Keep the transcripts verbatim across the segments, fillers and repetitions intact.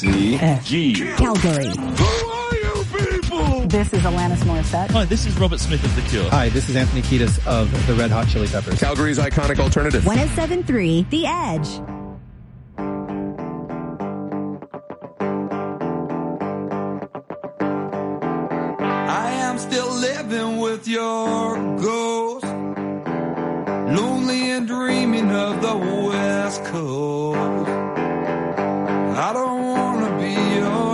C G. Calgary. Who are you people? This is Alanis Morissette. Hi, this is Robert Smith of The Cure. Hi, this is Anthony Kiedis of the Red Hot Chili Peppers. Calgary's iconic alternative. one oh seven point three The Edge. I am still living with your ghost, lonely and dreaming of the West Coast. I don't want to be your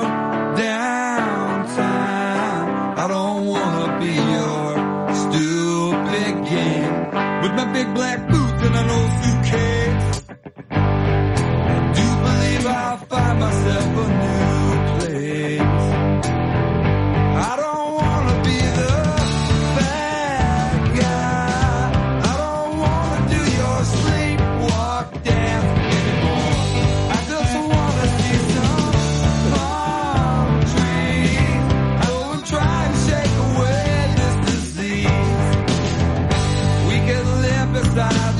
downtime. I don't want to be your stupid game with my big black boots and an old suitcase. I do believe I'll find myself a new place. I don't want to be the bad guy. I don't want to do your sleepwalk dance anymore. I just want to see some palm trees. I go and try and shake away this disease. We can live beside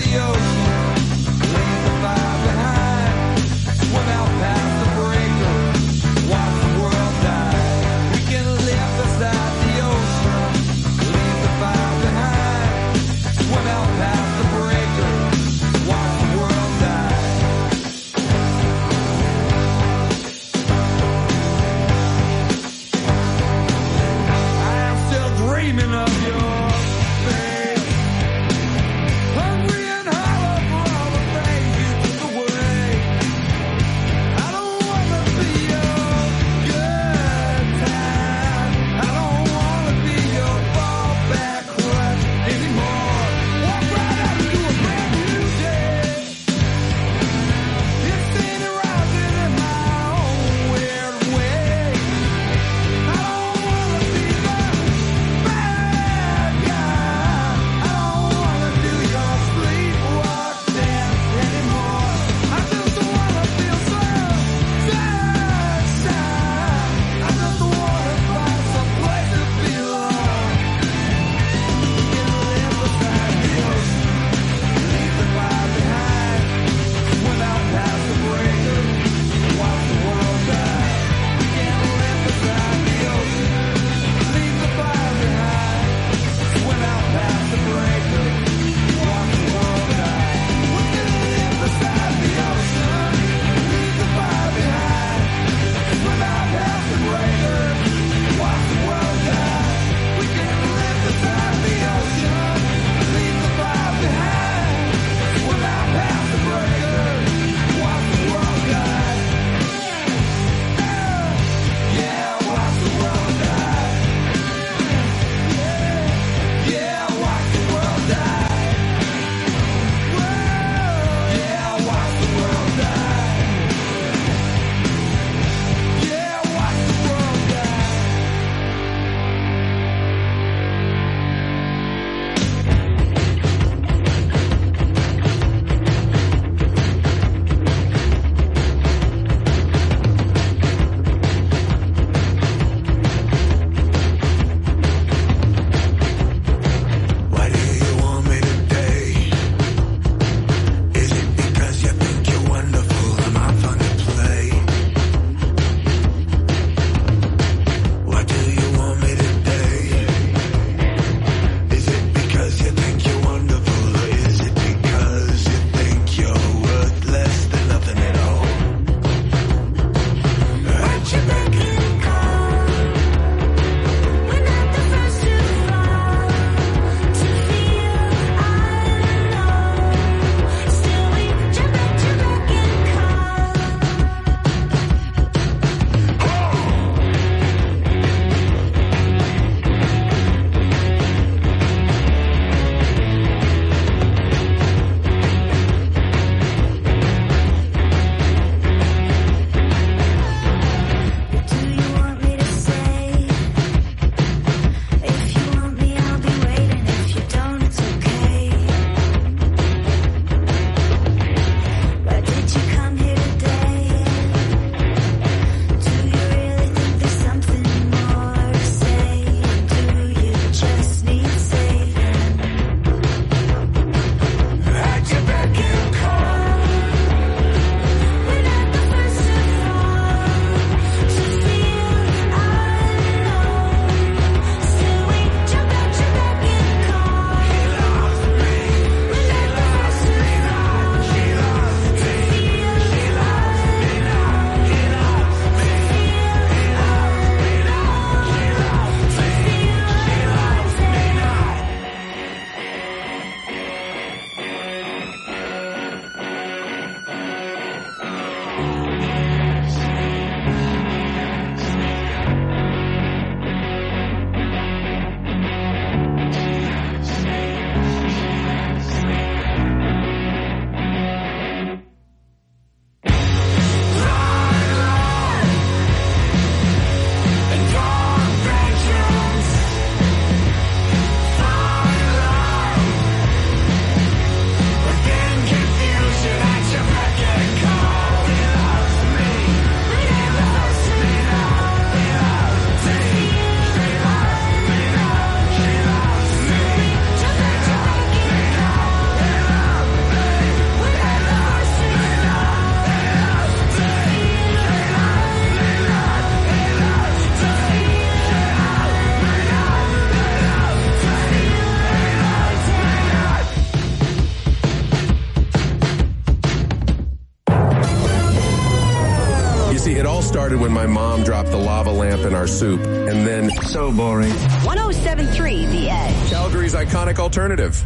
it all started when my mom dropped the lava lamp in our soup, and then... So boring. one oh seven point three The Edge. Calgary's iconic alternative.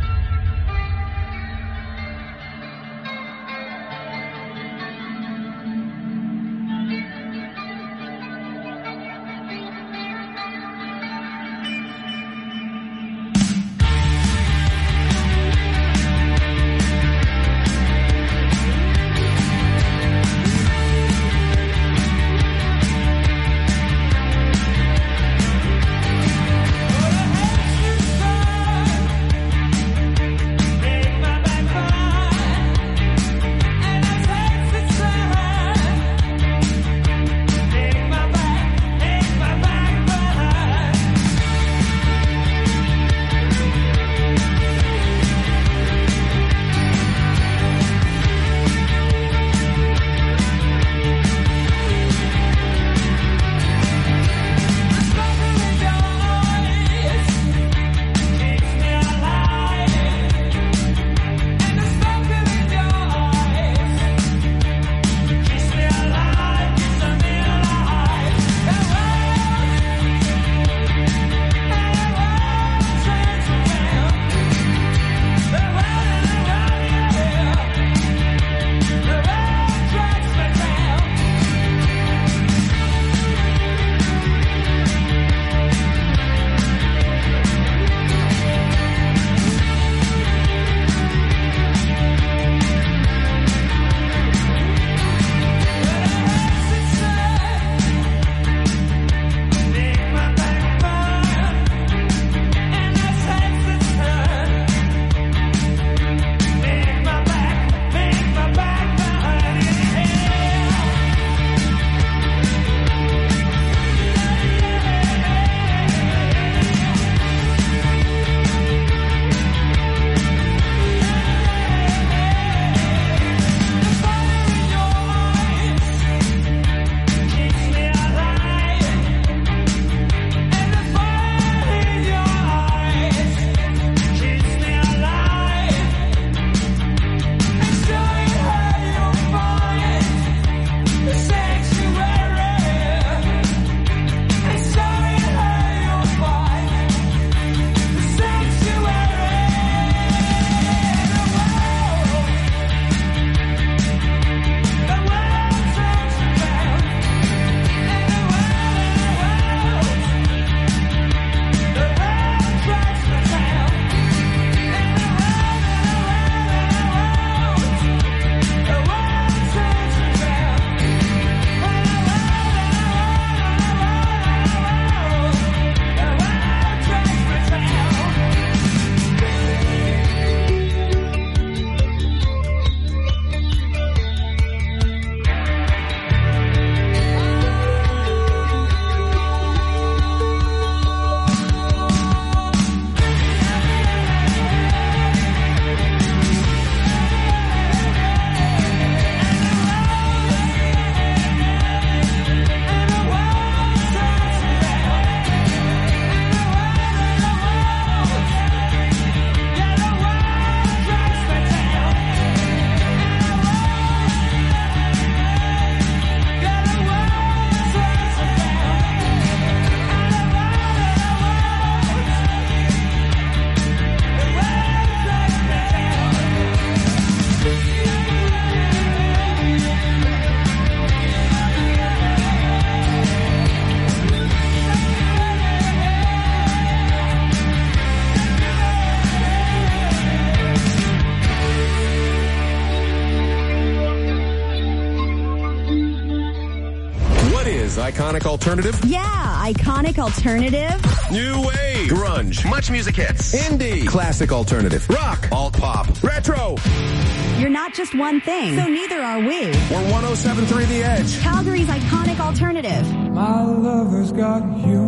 Iconic alternative? Yeah, iconic alternative. New wave. Grunge. Much music hits. Indie. Classic alternative. Rock. Alt pop. Retro. You're not just one thing, so neither are we. We're one oh seven point three The Edge. Calgary's iconic alternative. My lover's got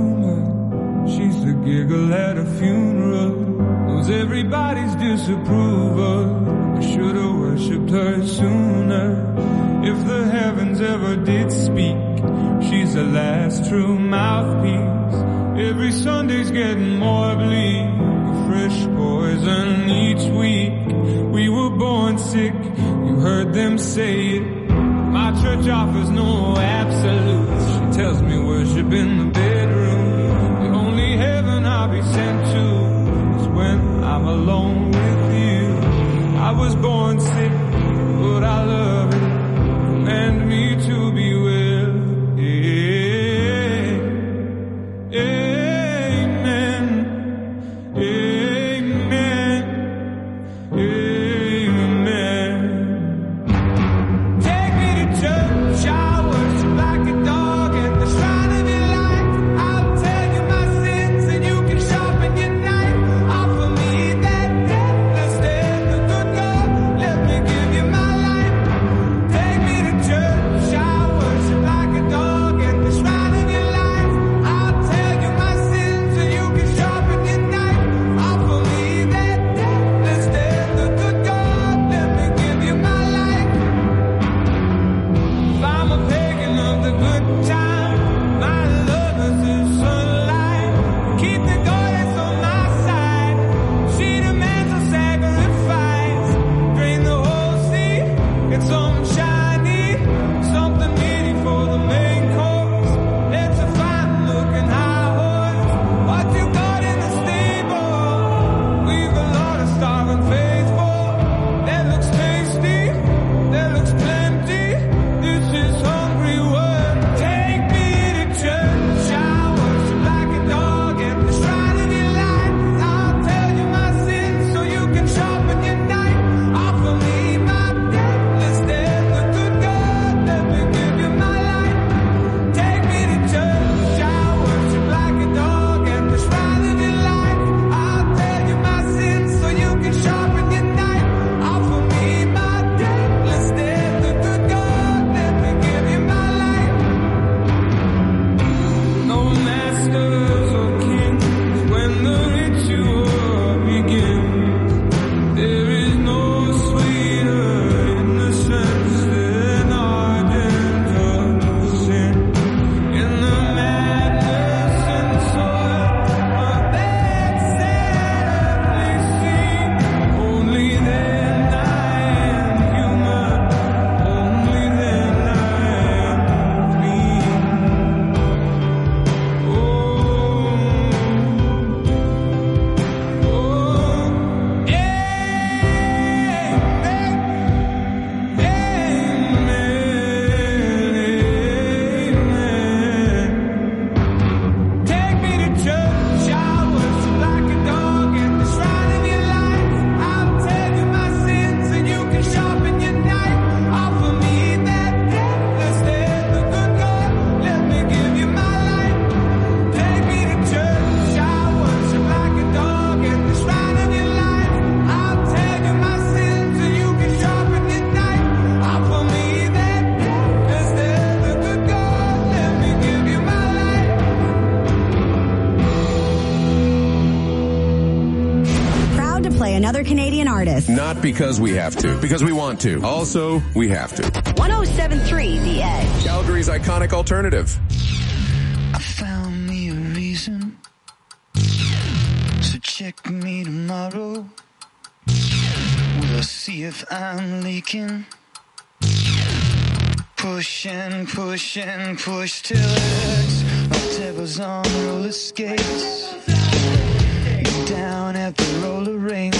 humor. She's the giggle at a funeral. Knows everybody's disapproval. I should've worshipped her sooner. If the heavens ever did speak, she's the last true mouthpiece. Every Sunday's getting more bleak. Fresh poison each week. We were born sick, you heard them say it. My My church offers no absolutes. She tells me worship in the bedroom. The only heaven I'll be sent to is when I'm alone with you. I was born sick, but I love it. Command me to be well. Amen. Amen. Amen. Take me to church. I worship like a dog at the shrine of your light. I'll tell you my sins and you can sharpen your knife. Offer me that deathless death, the good God. Let me give you my life. Take me to church. I worship like a dog at the shrine of your life. I'll tell you my sins and you can sharpen your knife. Offer me that deathless death, the good God. Let me give you my life. If I'm a pagan of the good time, my love is the sunlight. Keep the goddess on my side. She demands a sacrifice. Drain the whole sea. Get something shiny, something meaty for the main course. Let's a fine looking high horse. What you got in the stable? We've a lot of starving faithful. That looks tasty. That looks plenty. This is hungry work. Take me to church. I worship like a dog at the shrine of your light. I'll tell you my sins so you can sharpen your knife. Offer me my deathless death, the good God. Let me give you my life. Take me to church. I worship like a dog at the shrine of your light. I'll tell you my sins so you can sharpen your knife. Offer me my deathless death, the good God. Let me give you my life. No masters or kings when the ritual begins. There is no sweeter innocence than ardent of sin. In the madness and soil of that sadly scene, only then I am human. Only then I am clean. Oh, oh, amen, amen. Take me to church. I worship like a dog at the shrine of your life. I'll tell you my sins and you can sharpen your knife. Offer me that deathless death, the good God. Let me give you my life. Take me to church. I worship like a dog at the shrine of your life. I'll tell you my sins and you can sharpen your knife. Offer me that deathless death, the good God. Let me give you my life. Proud to play another Canadian artist. Not because we have to, because we want to. Also, we have to. one oh seven point three The Edge. Calgary's iconic alternative. I found me a reason, so check me tomorrow. We'll see if I'm leaking. Push and push and push till it hurts. My devil's on roller skates. You're down at the roller rink,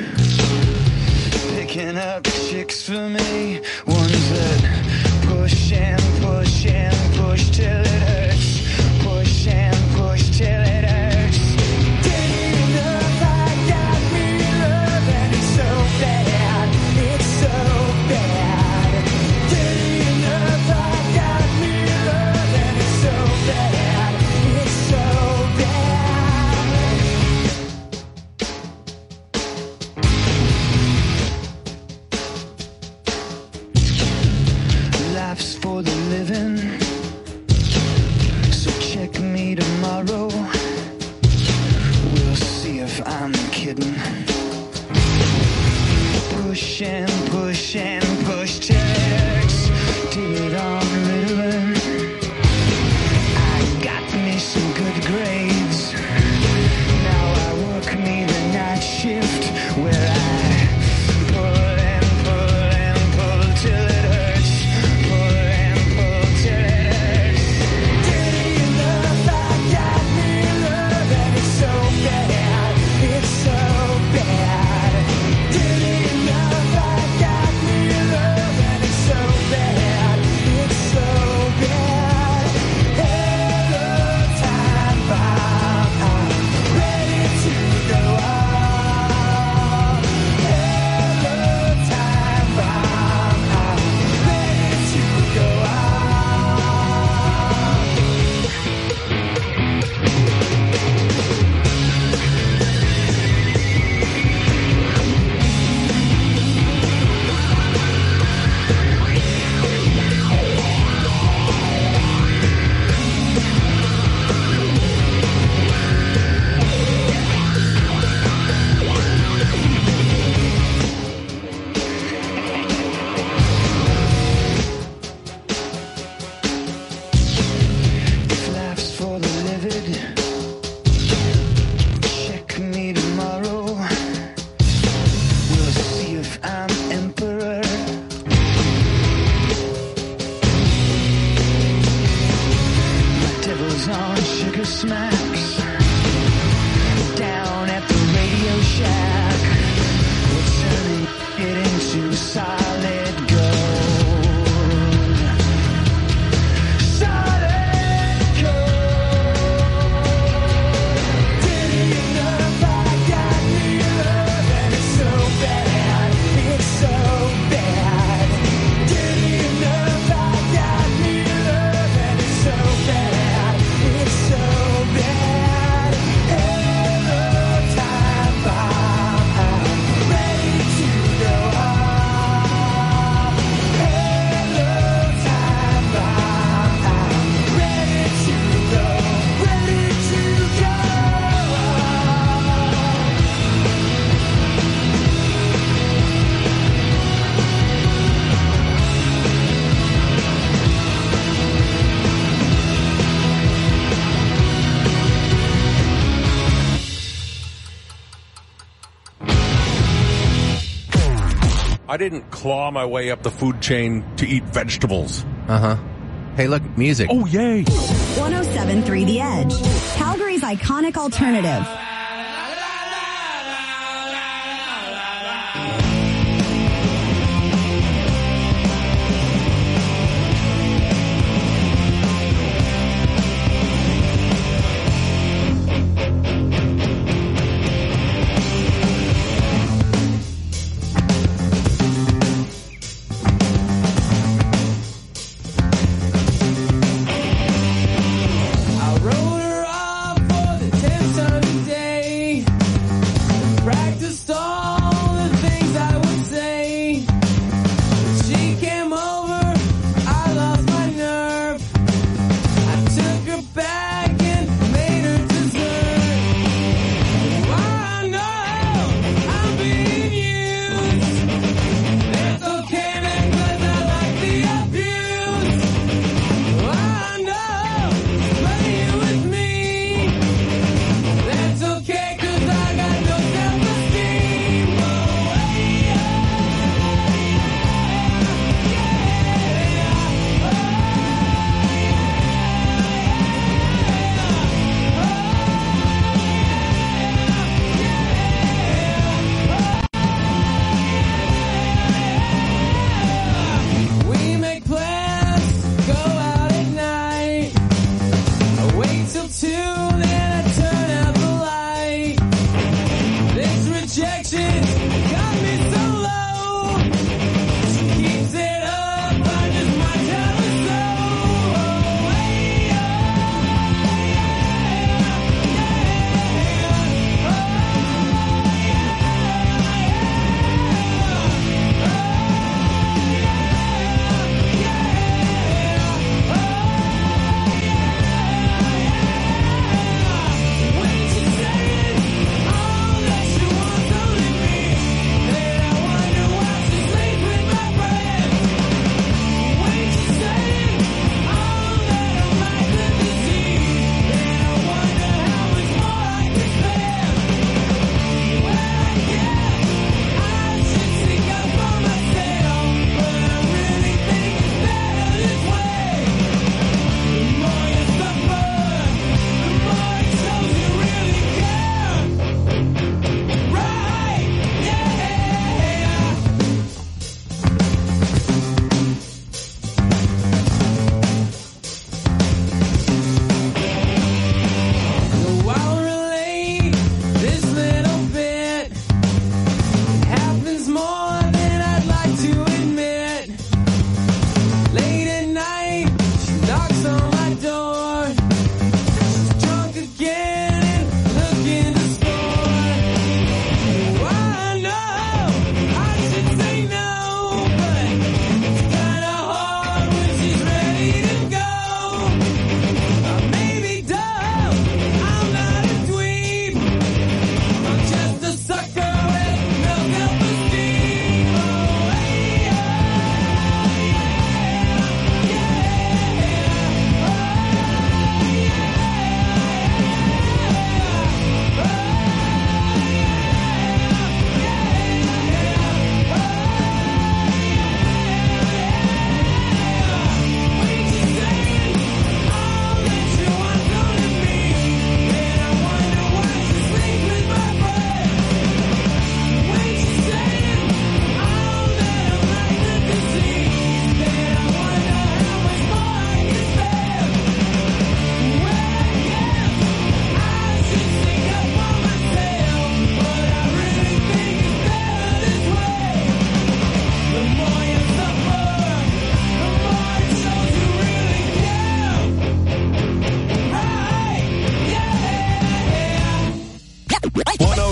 picking up chicks for me. Ones that push and push and push till it hurts. Push and push till it hurts. Day enough, I got real love and it's so bad. It's so bad. Day enough, I got real love and it's so bad. It's so bad. Life's for the living, so check me tomorrow. We'll see if I'm kidding. Push and push and push till it hurts. Did it on Ritalin. I got me some good grades. Now I work me the night shift where I pull and pull and pull till it hurts. Pull smacks down at the Radio Shack. We're turning it into solid gold. Solid gold. Did you know if I got real love and it's so bad, it's so bad. Did you know if I got real love and it's so bad, it's so bad. Hello, time bomb, I'm ready to go off. Hello, time bomb, I'm ready to go, ready to go off. I didn't claw my way up the food chain to eat vegetables. Uh-huh. Hey, look, music. Oh, yay. one oh seven point three The Edge. Calgary's iconic alternative. I wrote her off for the tenth time today.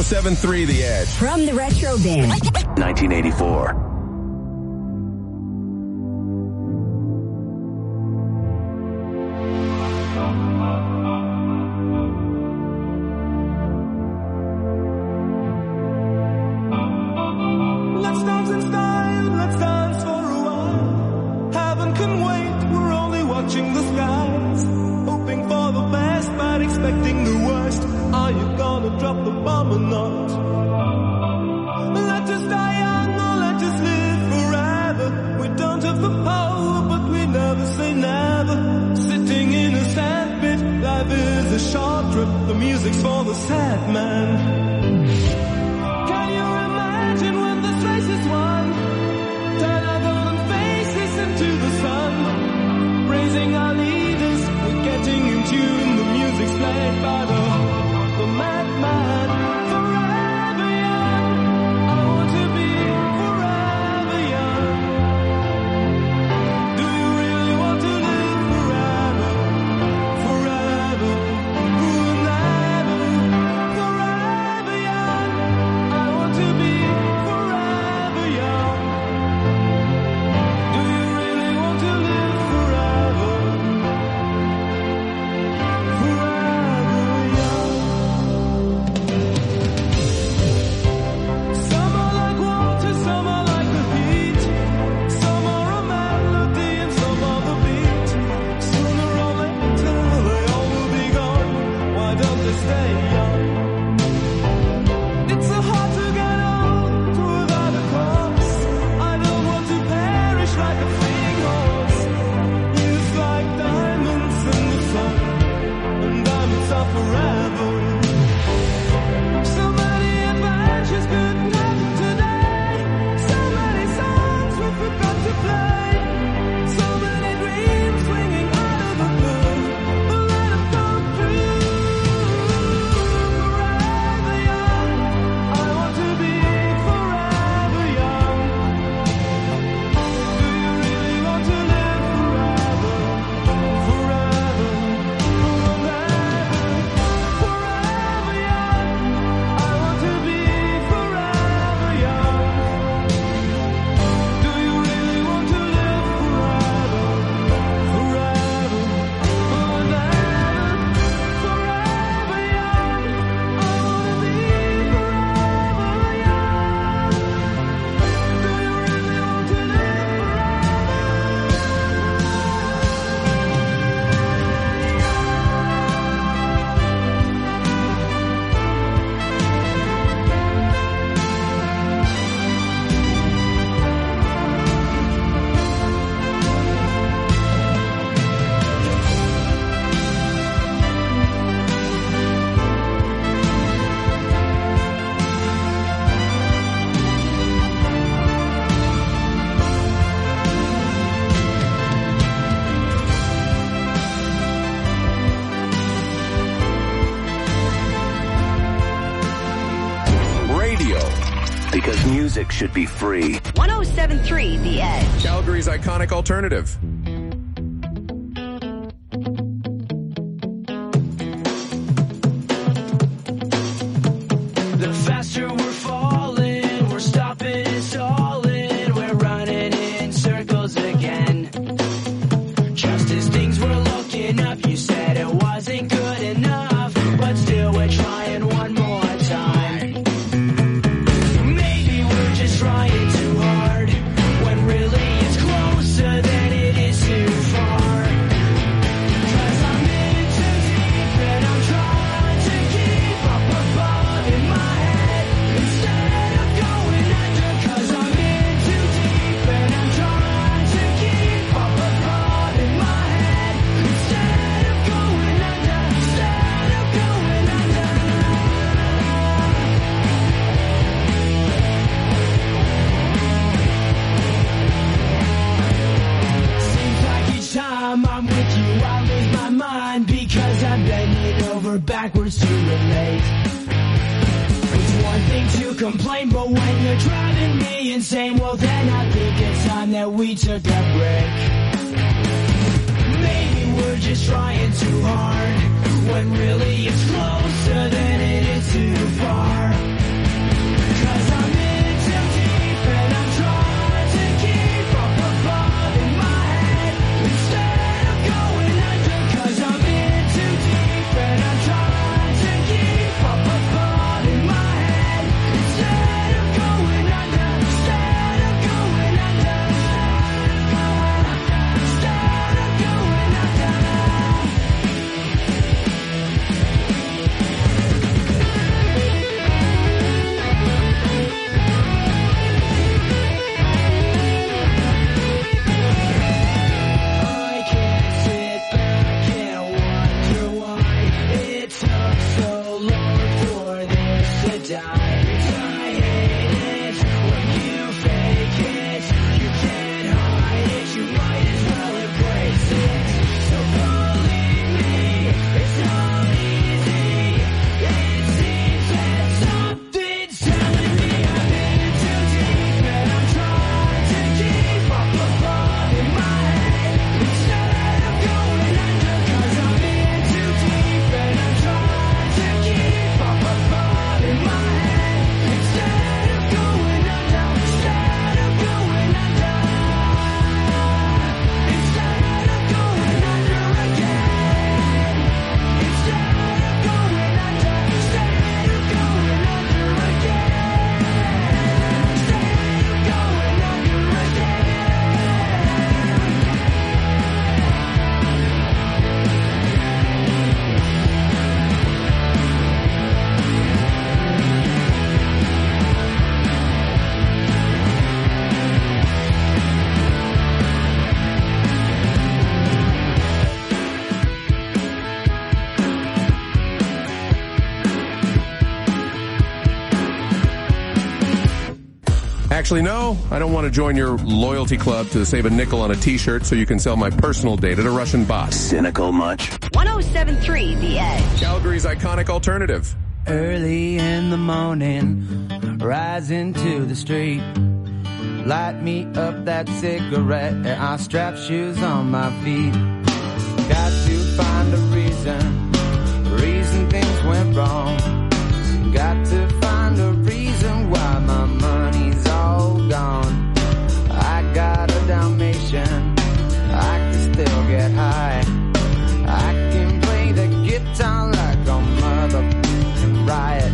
seven point three The Edge. From the Retro Bin. nineteen eighty-four. Let's dance in style, let's dance for a while. Heaven can wait, we're only watching the skies. Hoping for the best, but expecting the worst. Are you gonna drop the bomb or not? Let us die young or let us live forever. We don't have the power, but we never say never. Sitting in a sandpit, life is a short trip. The music's for the sad man. Can you imagine when this race is won? Turn our golden faces into the sun. Praising our leaders, we're getting in tune. The music's played by the, the madman. Forever young, I want to be forever young. Do you really want to live forever? Forever, forever, forever young. I want to be forever young. Do you really want to live forever? Forever young. Some are like water, some are like the heat. Some are a melody and some are the beat. Sooner or later they all will be gone. Why don't they stay young? It's so hard to get old without a cause. I don't want to perish like a fleeing horse. Youth like diamonds in the sun, and diamonds are forever. So many adventures couldn't happen today. So many songs we forgot to play. So many dreams swinging out of the blue. But let them come true. Forever young, I want to be forever young. Do you really want to live forever? Forever, forever, forever young. I want to be forever young. Do you really want to live forever? Forever, forever, forever young. I want to be forever young. Do you really want to live Radio. Because music should be free. one oh seven point three The Edge. Calgary's iconic alternative. The faster we're falling, we're stopping and stalling, we're running in circles again. Just as things were looking up, you said it wasn't good enough, but still we're trying one more time. Maybe we're just trying too hard, when really it's closer than it is too far. 'Cause I'm in too deep and I'm trying to keep up above in my head instead of going under. 'Cause I'm in too deep and I'm trying to keep up above in my head instead of going under. Instead of going under. Seems like each time I'm with you, I lose my mind because I'm bending over backwards to relate. It's one thing to complain, but when you're driving me insane, well then I think it's time that we took a break. Maybe we're just trying too hard, when really it's closer than it is too far. Actually, no, I don't want to join your loyalty club to save a nickel on a t-shirt so you can sell my personal data to Russian bots. Cynical much? one oh seven point three The Edge. Calgary's iconic alternative. Early in the morning, rising to the street. Light me up that cigarette and I strap shoes on my feet. Got to find a reason, reason things went wrong. Got to find a reason why my money's all gone. I got a Dalmatian, I can still get high. I can play the guitar like a mother riot.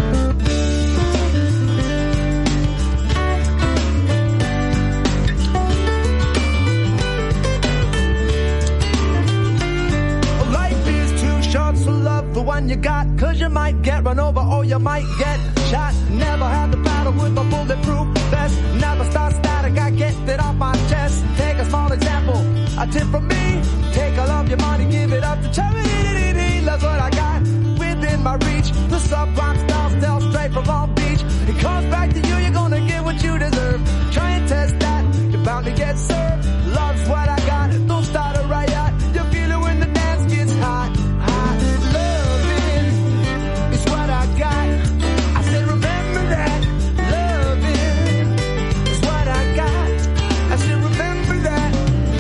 Life is too short, so love the one you got, cause you might get run over or you might get shot. Never had to battle with a bulletproof vest. Never start static, I get it off my chest. Take a small example, a tip from me. Take all of your money, give it up to charity. That's what I got within my reach. The subprime style tell straight from Long Beach. It comes back to you, you're gonna get what you deserve. Try and test that, you're bound to get served. Love's what I got, don't start a riot. You feel it when the dance gets hot, hot. Loving is what I got. I said remember that. Loving is what I got. I said remember that.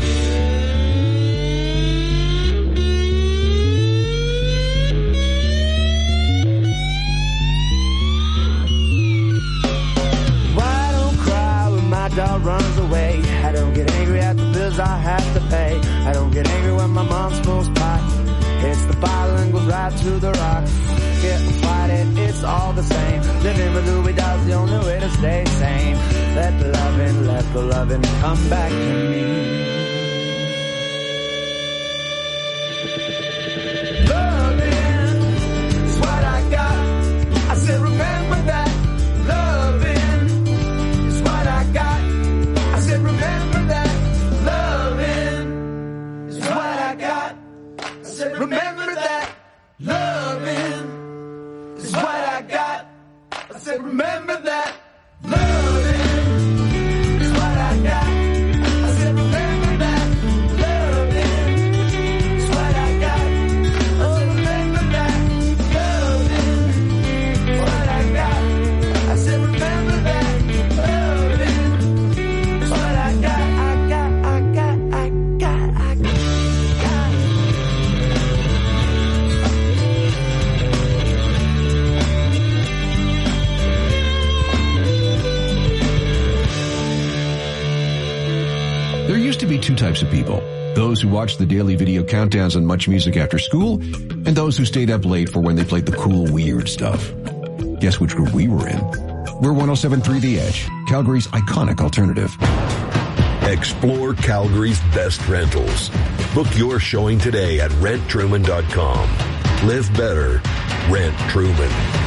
Why don't cry when my dog runs away? I don't get angry at the bills I have to pay. I don't get angry when my mom smokes pot. It's the bottle and goes right to the rocks. Get fight it, it's all the same. Living with Louis Dog's the only way to stay sane. Let the loving, let the loving come back to me. Loving is what I got. I said remember that. Loving is what I got. I said remember that. Loving is what I got. I said remember that. Loving is what I got. I said remember that. Loving is what I got. I said remember that. Loving is what I got. I said remember that. Loving is what I got. I said remember that. Loving is what I got. I got, I got, I got, I got. There used to be two types of people. Those who watched the daily video countdowns on Much Music after school, and those who stayed up late for when they played the cool, weird stuff. Guess which group we were in? We're one oh seven point three The Edge, Calgary's iconic alternative. Explore Calgary's best rentals. Book your showing today at rent truman dot com. Live better. Rent Truman.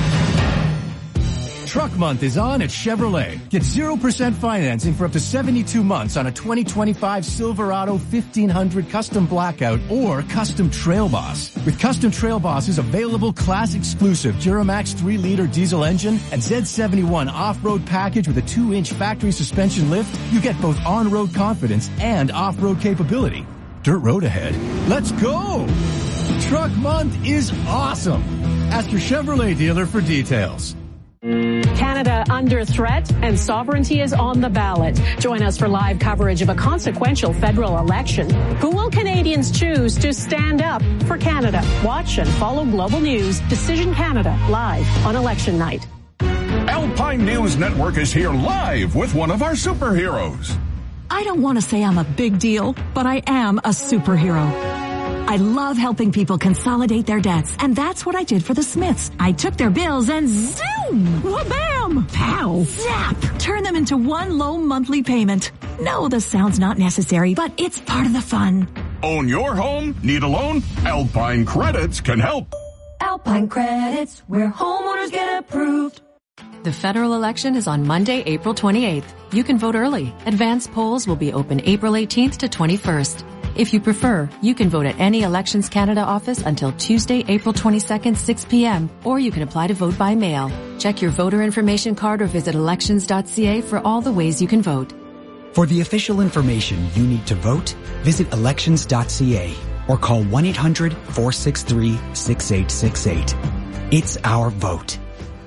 Truck Month is on at Chevrolet. Get zero percent financing for up to seventy-two months on a twenty twenty-five Silverado fifteen hundred Custom Blackout or Custom Trail Boss. With Custom Trail Boss's available class-exclusive Duramax three liter diesel engine and Z seventy-one off-road package with a two inch factory suspension lift, you get both on-road confidence and off-road capability. Dirt road ahead. Let's go! Truck Month is awesome. Ask your Chevrolet dealer for details. Canada under threat and sovereignty is on the ballot. Join us for live coverage of a consequential federal election. Who will Canadians choose to stand up for Canada? Watch and follow Global News Decision Canada live on election night. Alpine News Network is here live with one of our superheroes. I don't want to say I'm a big deal, but I am a superhero. I love helping people consolidate their debts, and that's what I did for the Smiths. I took their bills and zoom, wha-bam, pow, zap, turn them into one low monthly payment. No, the sound's not necessary, but it's part of the fun. Own your home? Need a loan? Alpine Credits can help. Alpine Credits, where homeowners get approved. The federal election is on Monday, April twenty-eighth. You can vote early. Advance polls will be open April eighteenth to twenty-first. If you prefer, you can vote at any Elections Canada office until Tuesday, April twenty-second, six p.m., or you can apply to vote by mail. Check your voter information card or visit elections dot c a for all the ways you can vote. For the official information you need to vote, visit elections dot c a or call one eight hundred, four six three, six eight six eight. It's our vote.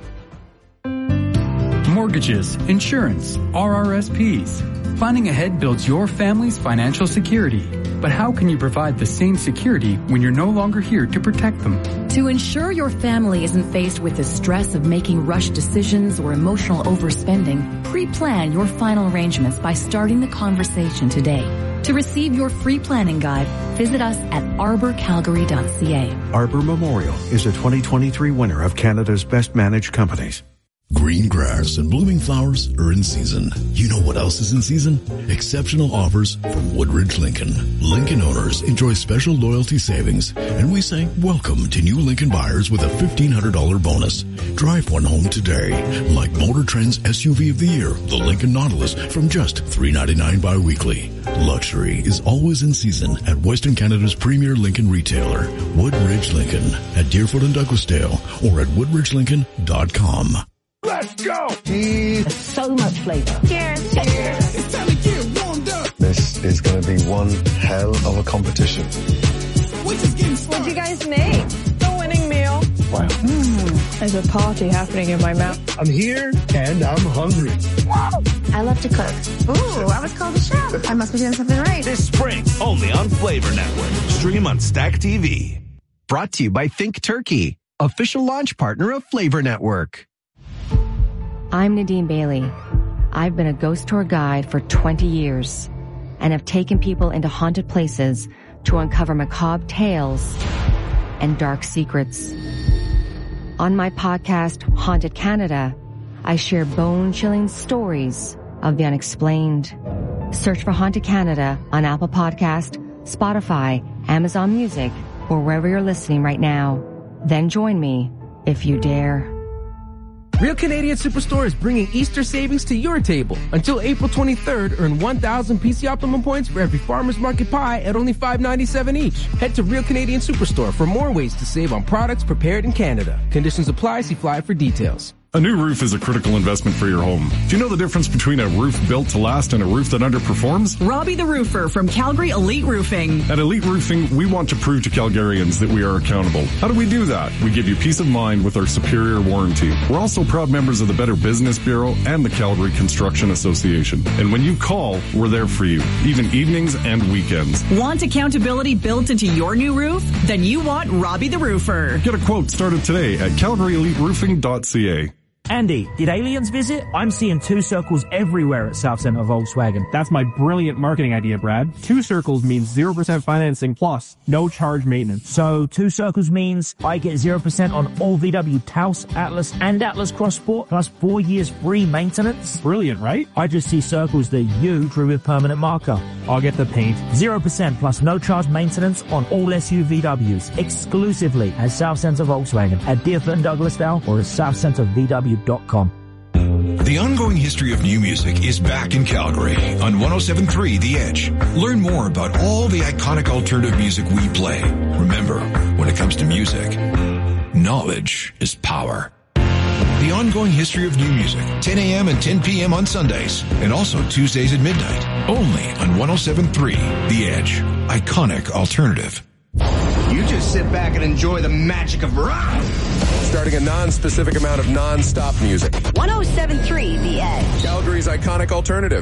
Mortgages, insurance, R R S Ps. Planning ahead builds your family's financial security. But how can you provide the same security when you're no longer here to protect them? To ensure your family isn't faced with the stress of making rushed decisions or emotional overspending, pre-plan your final arrangements by starting the conversation today. To receive your free planning guide, visit us at arbor calgary dot c a. Arbor Memorial is a twenty twenty-three winner of Canada's Best Managed Companies. Green grass and blooming flowers are in season. You know what else is in season? Exceptional offers from Woodridge Lincoln. Lincoln owners enjoy special loyalty savings, and we say welcome to new Lincoln buyers with a fifteen hundred dollars bonus. Drive one home today, like Motor Trend's S U V of the year, the Lincoln Nautilus, from just three ninety-nine bi-weekly. Luxury is always in season at Western Canada's premier Lincoln retailer, Woodridge Lincoln, at Deerfoot and Douglasdale, or at woodridge lincoln dot com. Let's go! Cheese. So much flavor. Cheers. Cheers. It's time to get warmed up. This is going to be one hell of a competition. What'd you guys make? The winning meal. Wow. Mm, there's a party happening in my mouth. I'm here and I'm hungry. Wow. I love to cook. Ooh, I was called a chef. I must be doing something right. This spring, only on Flavor Network. Stream on Stack T V. Brought to you by Think Turkey, official launch partner of Flavor Network. I'm Nadine Bailey. I've been a ghost tour guide for twenty years and have taken people into haunted places to uncover macabre tales and dark secrets. On my podcast, Haunted Canada, I share bone-chilling stories of the unexplained. Search for Haunted Canada on Apple Podcast, Spotify, Amazon Music, or wherever you're listening right now. Then join me if you dare. Real Canadian Superstore is bringing Easter savings to your table. Until April twenty-third, earn one thousand P C Optimum points for every Farmer's Market pie at only five ninety-seven each. Head to Real Canadian Superstore for more ways to save on products prepared in Canada. Conditions apply. See flyer for details. A new roof is a critical investment for your home. Do you know the difference between a roof built to last and a roof that underperforms? Robbie the Roofer from Calgary Elite Roofing. At Elite Roofing, we want to prove to Calgarians that we are accountable. How do we do that? We give you peace of mind with our superior warranty. We're also proud members of the Better Business Bureau and the Calgary Construction Association. And when you call, we're there for you, even evenings and weekends. Want accountability built into your new roof? Then you want Robbie the Roofer. Get a quote started today at calgary elite roofing dot c a. Andy, did aliens visit? I'm seeing two circles everywhere at South Centre Volkswagen. That's my brilliant marketing idea, Brad. Two circles means zero percent financing plus no charge maintenance. So two circles means I get zero percent on all V W Taos, Atlas, and Atlas Cross Sport, plus four years free maintenance. Brilliant, right? I just see circles that you drew with permanent marker. I'll get the paint. zero percent plus no charge maintenance on all S U V Ws, exclusively at South Centre Volkswagen, at Deerfoot and Douglasdale, or at south centre v w dot com. The ongoing history of new music is back in Calgary on one oh seven point three The Edge. Learn more about all the iconic alternative music we play. Remember, when it comes to music, knowledge is power. The ongoing history of new music, ten a.m. and ten p.m. on Sundays, and also Tuesdays at midnight, only on one oh seven point three The Edge. Iconic alternative. You just sit back and enjoy the magic of rock. Starting a non-specific amount of non-stop music. one oh seven point three The Edge. Calgary's iconic alternative.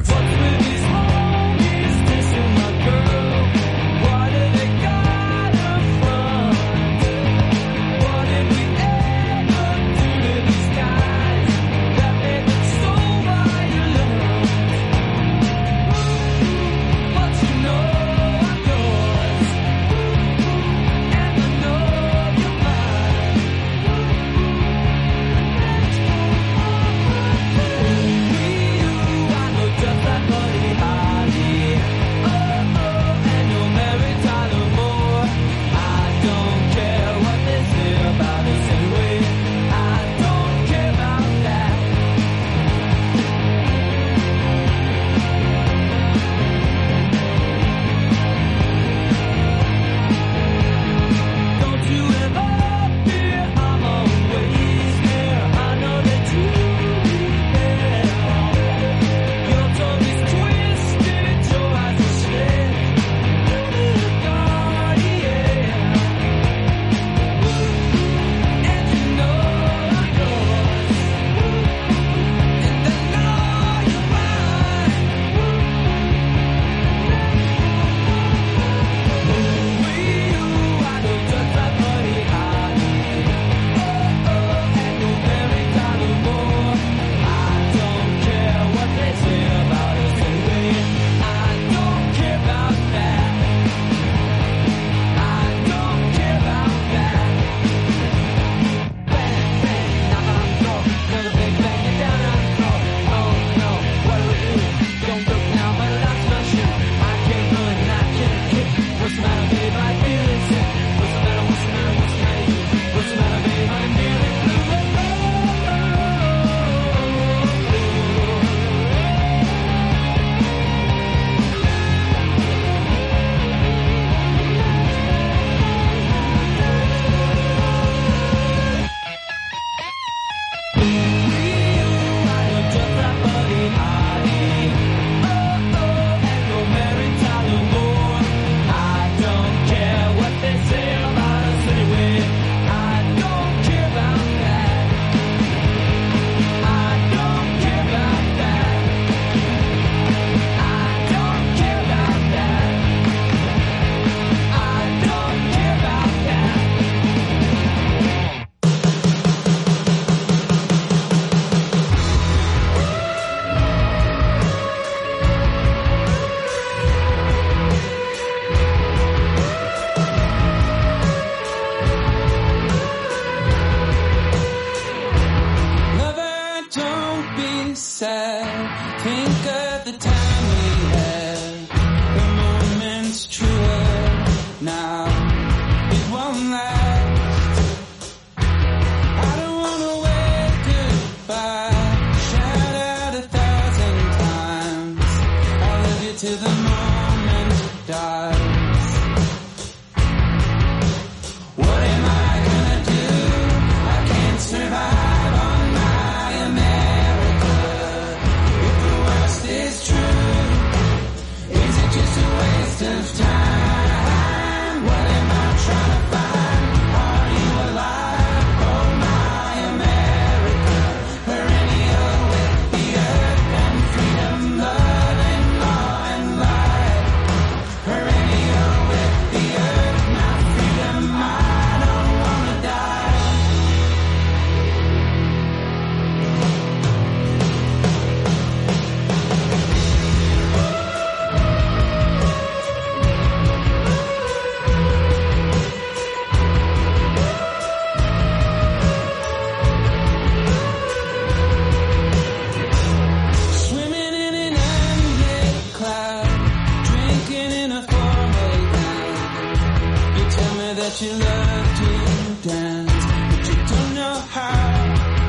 that you love to dance, but you don't know how.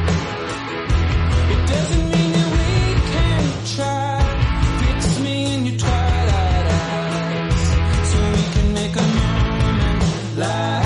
It doesn't mean that we can't try. Fix me in your twilight eyes, so we can make a moment last.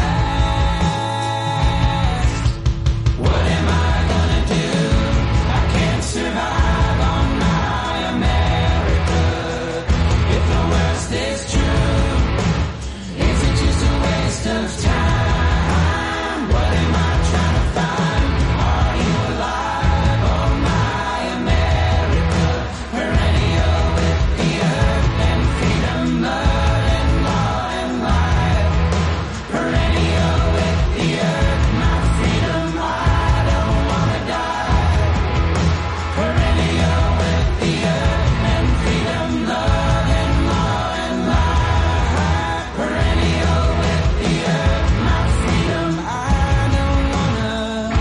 What am I gonna do? I can't survive on my America. If the worst is true, is it just a waste of time? What am I trying to find? Are you alive? Oh my America, perennial with the earth and freedom, mud and law and life. Perennial with the earth, my freedom, I don't wanna die. Perennial with the earth and freedom, love and law and life. Perennial with the earth, my freedom, I don't wanna.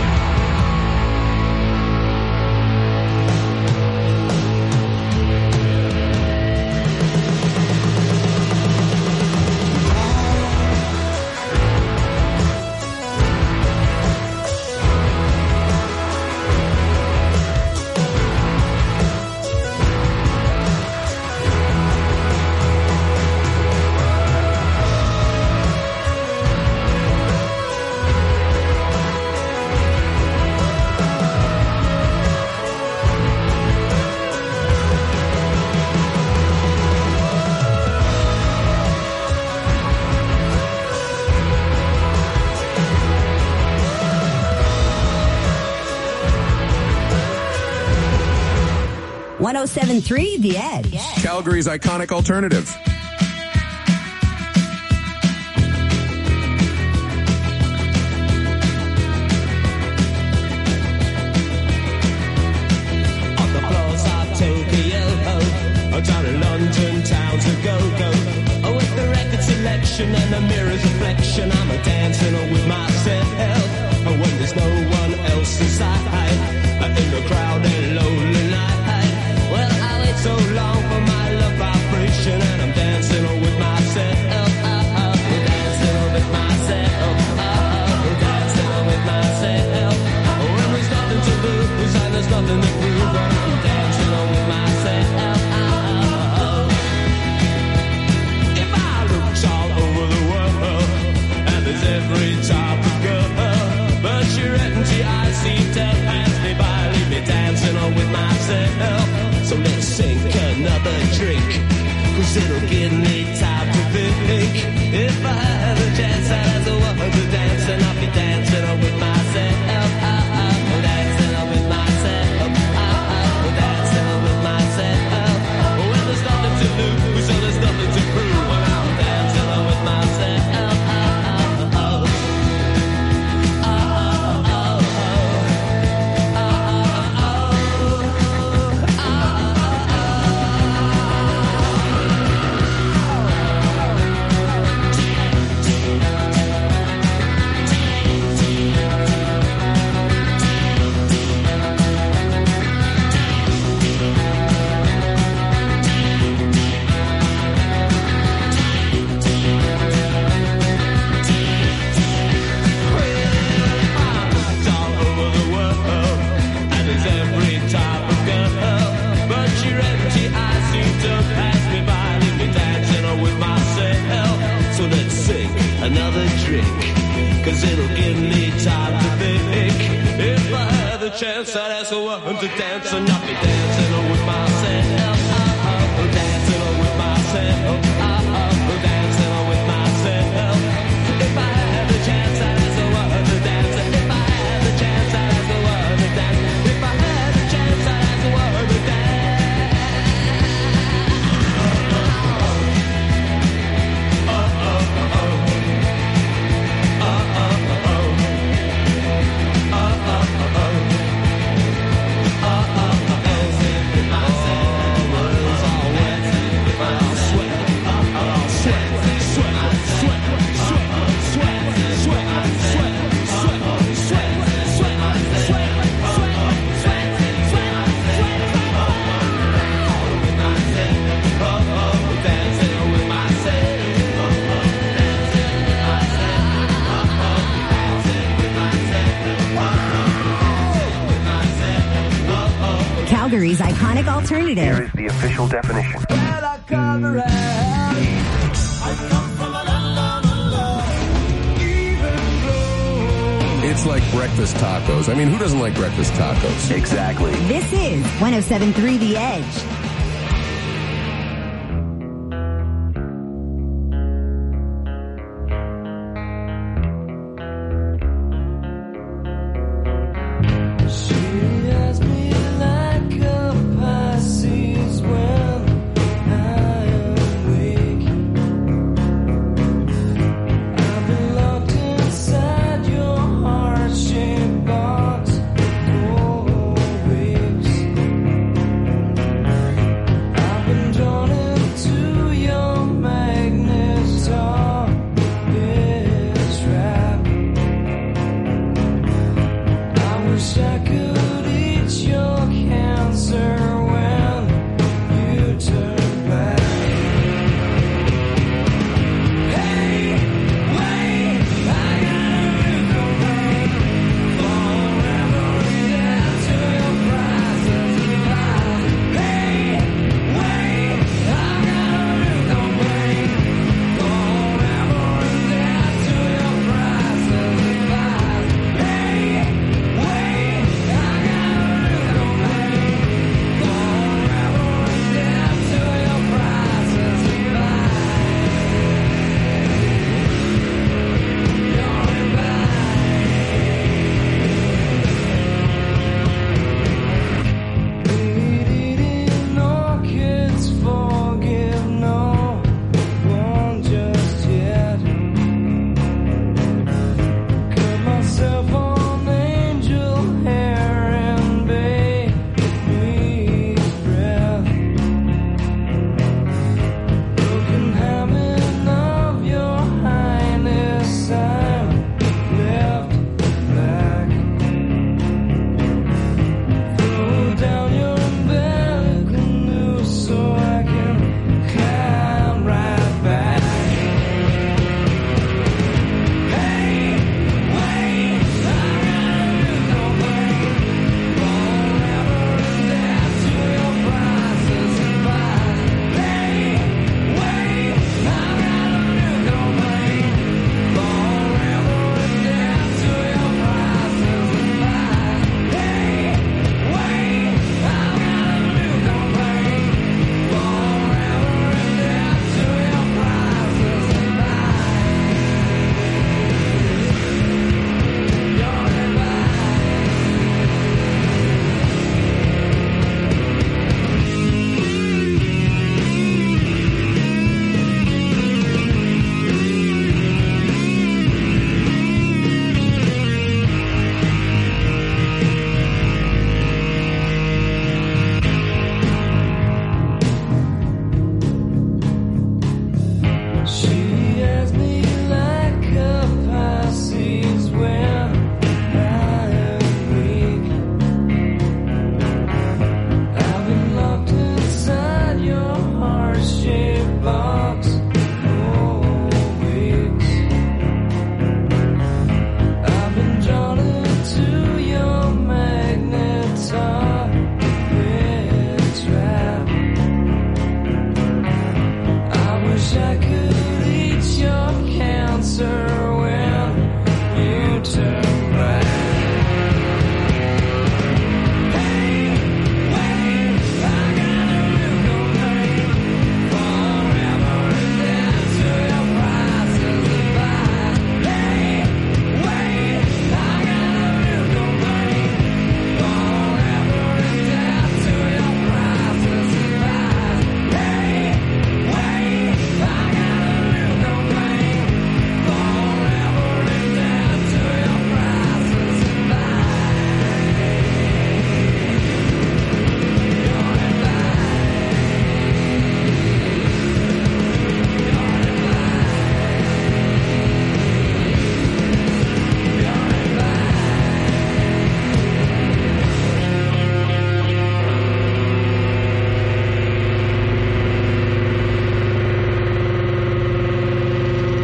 one oh seven point three The Edge. Calgary's iconic alternative. On the floors of Tokyo, oh, down in London town to go-go. Oh, with the record selection and the mirror's reflection, I'm a dancing with myself. Oh, when there's no one else inside, in the crowd and lonely night. Well, I wait so long for my love vibration, and I'm dancing with myself. Oh, oh, dancing with myself. Oh, dancing with myself. Oh, when there's nothing to lose and there's nothing to prove, but I'm dancing with myself. Oh, if I looked all over the world, and there's every type of girl, but you're empty, I see to pass me by, leave me dancing with myself. So let's sink another drink, cause it'll give me time to think. If I had a chance, I'd as a woman to dance, and I'll be dancing with myself. Oh, oh, dancing with myself. Oh, oh, dancing with myself. Oh, well, there's nothing to lose, so there's nothing to prove, when I'm dancing with myself. Oh, oh, oh. Another drink, cause it'll give me time to think. If I had the chance, I'd ask a woman to dance, and I'll be dancing with myself. Oh, oh, dancing with myself. Oh, oh, dancing with myself. If I had the chance, I'd ask a woman to dance. If I had the chance, I'd ask a woman to dance. If I had the chance, I'd ask a woman to dance. Calgary's iconic alternative. Here is the official definition. It's like breakfast tacos. I mean, who doesn't like breakfast tacos? Exactly. This is one oh seven point three The Edge.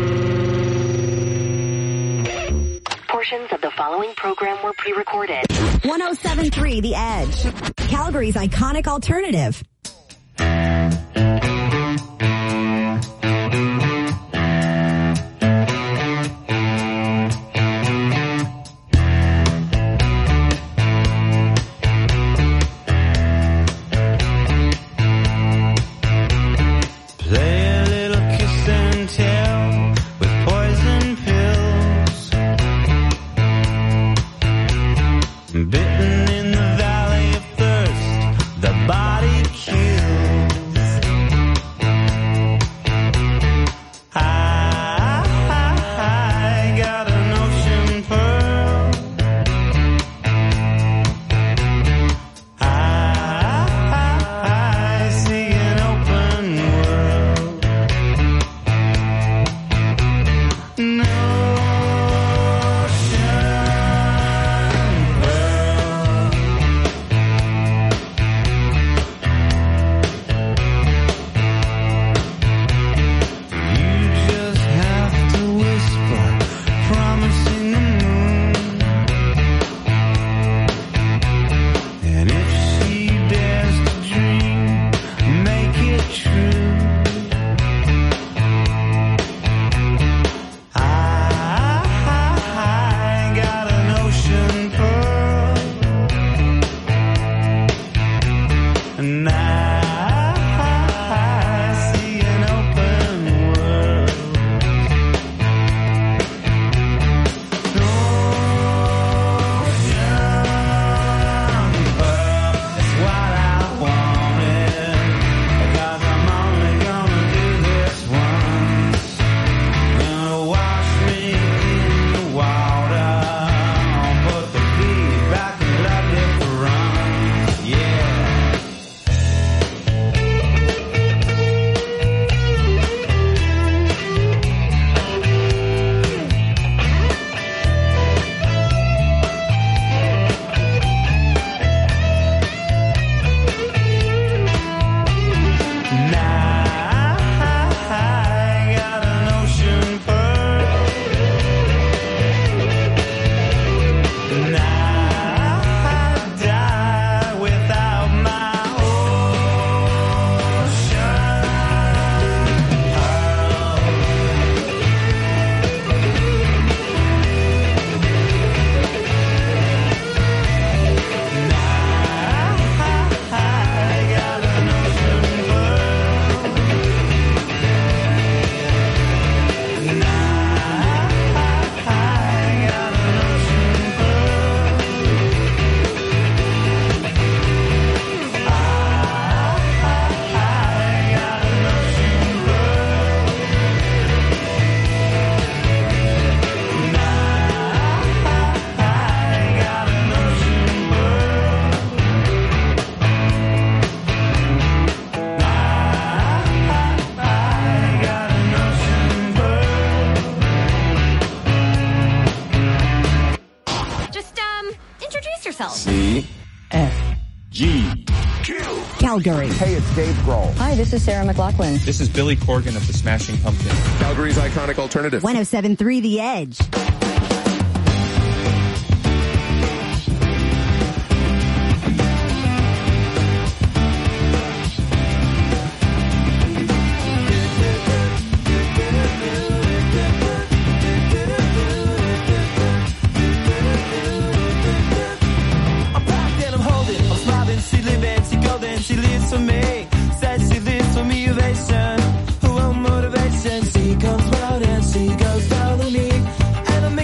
Portions of the following program were pre-recorded. one oh seven point three The Edge, Calgary's iconic alternative. Bitten in the valley of thirst, the body yourself. C F G Calgary. Hey, it's Dave Grohl. Hi, this is Sarah McLachlan. This is Billy Corgan of the Smashing Pumpkins. Calgary's iconic alternative. one oh seven point three The Edge. She lives for me, says she lives for me, ovation. Her own motivation, she comes round and she goes down on me. And I'm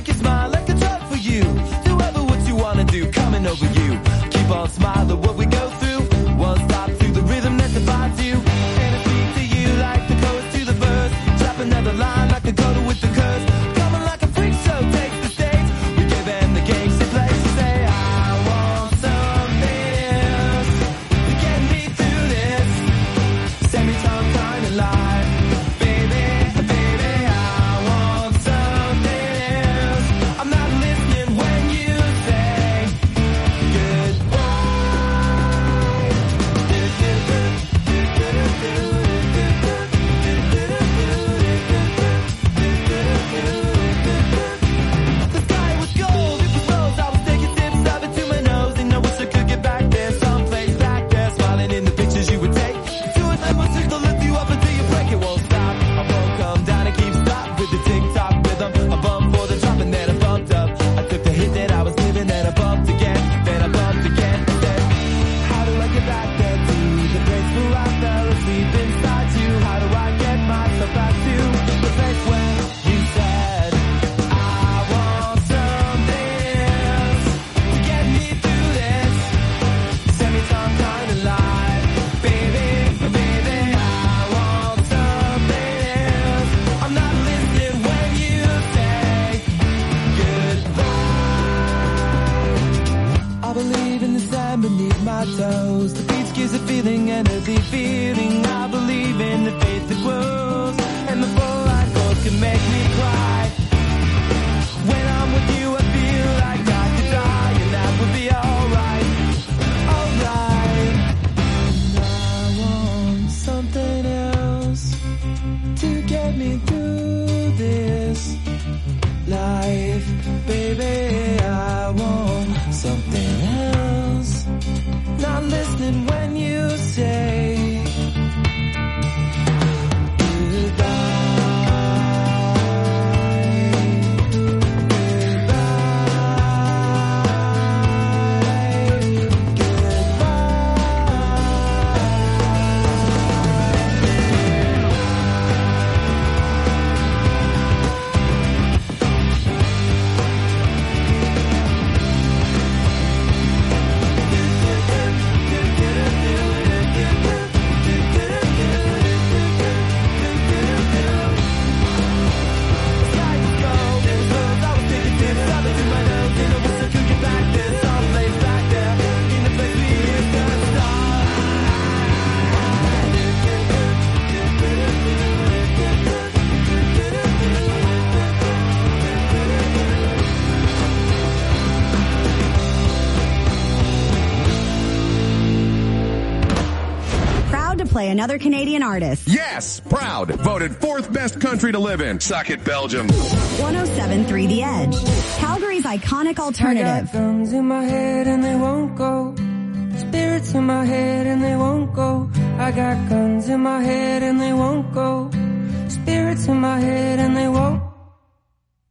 baby, I want something else. Not listening when you say play another Canadian artist. Yes, proud. Voted fourth best country to live in. Suck it, Belgium. one oh seven point three The Edge. Calgary's iconic alternative. I got guns in my head and they won't go. Spirits in my head and they won't go. I got guns in my head and they won't